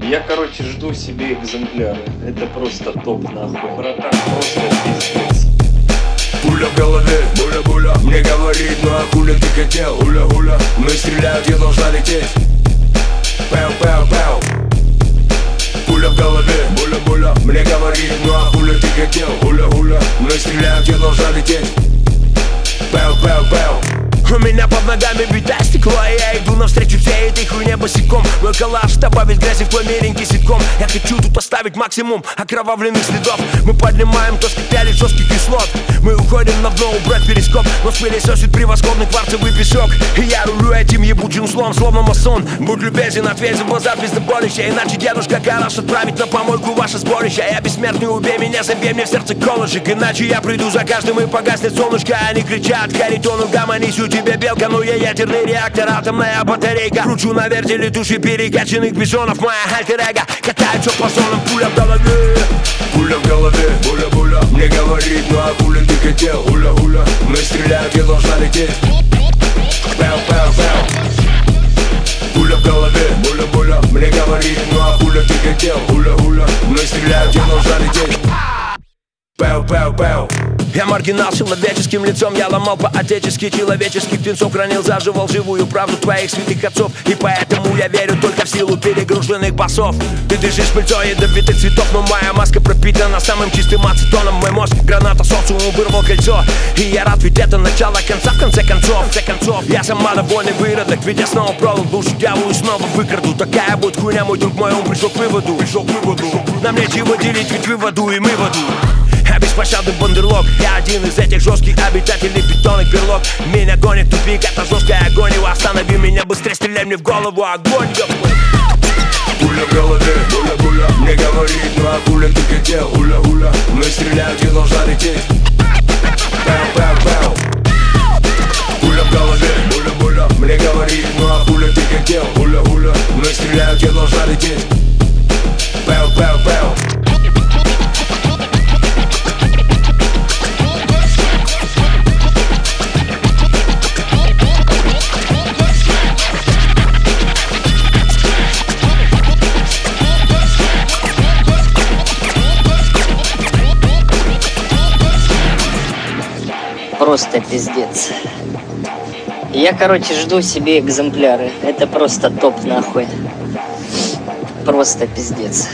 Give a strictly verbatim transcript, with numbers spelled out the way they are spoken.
Я, короче, жду себе экземпляры. Это просто топ, нахуй. Братан, просто пиздец. Пуля в голове, буля-буля, мне говорит, ну а хули ты хотел, уля-уля. Мы стреляют, я должна лететь. Пэу-пэу-пэу. Пуля в голове, буля-буля, мне говорит, ну а хули ты хотел, уля-уля. Мы стреляют, я должна лететь. Пэу-пэу-пэу. У меня под ногами битое стекло, и я иду навстречу всей этой хуйне босиком. Мой коллаж добавит грязи в твой миленький ситком. Я хочу тут оставить максимум окровавленных следов. Мы поднимаем то скипяли жестких кислот. Мы уходим на дно, убрать перископ. Нос пылесосит превосходный кварцевый песок. И я рулю этим ебучим злом, словно масон. Будь любезен, ответь за базар пиздоболища. Иначе дедушка гараж отправит на помойку ваше сборище. Я бессмертный, убей меня, забей мне в сердце колышек. Иначе я приду за каждым и погаснет солнышко. Они кричат, каритону гамонись, у тебя белка, но я ядерный реактор, атомная батарейка. Кручу на вертеле души перекачанных бизонов. Моя альтер-эго катается по зонам. Пуля в голове, пуля в голове, буля-буля, мне говорит, ну а хули ты хотел, уля-уля. Мы стреляют, я должна лететь. Пэу-пэу-пэу. Пуля в голове, буля-буля, мне говорит, ну а хули ты хотел, уля-уля. Мы стреляют, я должна лететь. Пэу-пэу-пэу. Я маргинал с человеческим лицом. Я ломал по-отечески человеческих птенцов. Хранил заживал живую правду твоих святых отцов. И поэтому я верю только в силу перегруженных басов. Ты дышишь пыльцой ядовитых цветов, но моя маска пропитана самым чистым ацетоном. Мой мозг граната социуму вырвал кольцо. И я рад, ведь это начало конца в конце концов. В конце концов, я сама довольный выродок. Ведь я снова продал душу дьяволу и снова выкраду. Такая будет хуйня, мой друг мой, он пришел к выводу. Пришел к выводу. Нам нечего делить, ведь вы в аду и мы в аду. Я беспощадный бандерлог. Я один из этих жестких обитателей бетонных берлог. Меня гонит тупик, это жесткая агония. Останови меня быстрее, стреляй мне в голову. Огонь, ёпта. Пуля в голове, буля-буля, мне говорит, ну а хули ты хотел, уля-уля. Мы стреляют, я должна лететь. Пэу-пэу-пэу. Пуля в голове, буля-буля, мне говорит, ну а хули ты хотел, уля-уля. Мы стреляют, я должна лететь. Пэу-пэу-пэу. Просто пиздец. Я, короче, жду себе экземпляры. Это просто топ, нахуй. Просто пиздец.